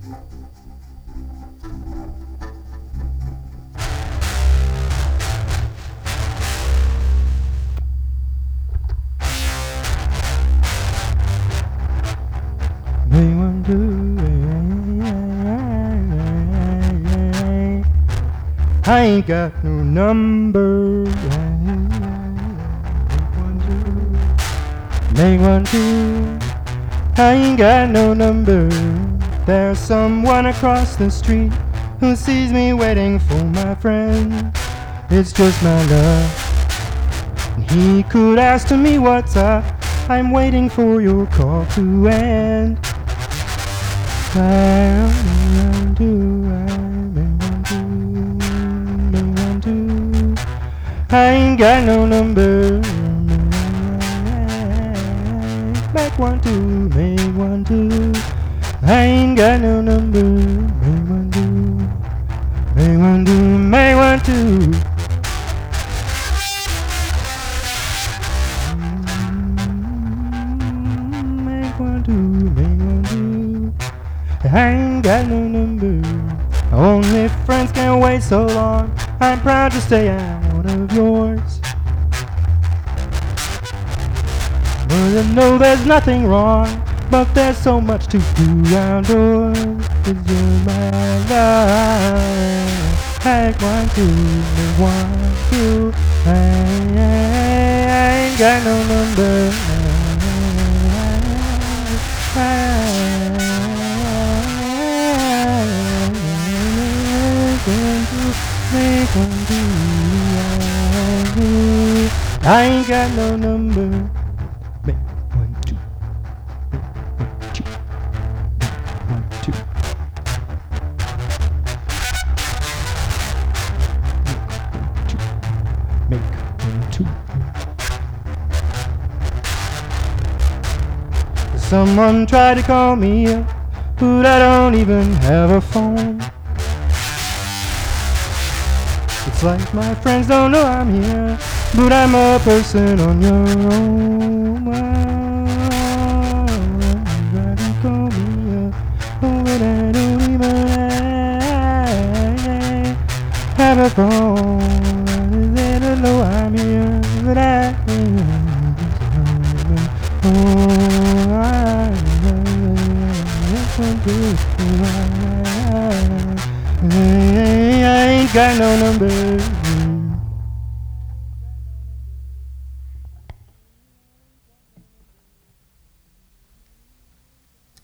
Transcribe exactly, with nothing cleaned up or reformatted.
May one do. I ain't got no number. Make one do. I ain't got no number. There's someone across the street who sees me waiting for my friend. It's just my luck. And he could ask to me what's up. I'm waiting for your call to end. I do, I may want to, may want to. I ain't got no number. Make one to, make one to. I ain't got no number. Make one to, make one to, make one to. Make one to, make one to. I ain't got no number. Only friends can wait so long. I'm proud to stay out of yours. Well, I know there's nothing wrong, but there's so much to do outdoors. It's you're my love. I want to, I want to. I, I, I ain't got no number. I, I, I ain't got no number. Make one, two. Make one, two. Make one, two. Make one, two. Someone tried to call me up, but I don't even have a phone. It's like my friends don't know I'm here, but I'm a person on your own. Well, you try to call me up, oh, but I don't even have a phone. They don't know I'm here, but I oh, I I ain't got no number.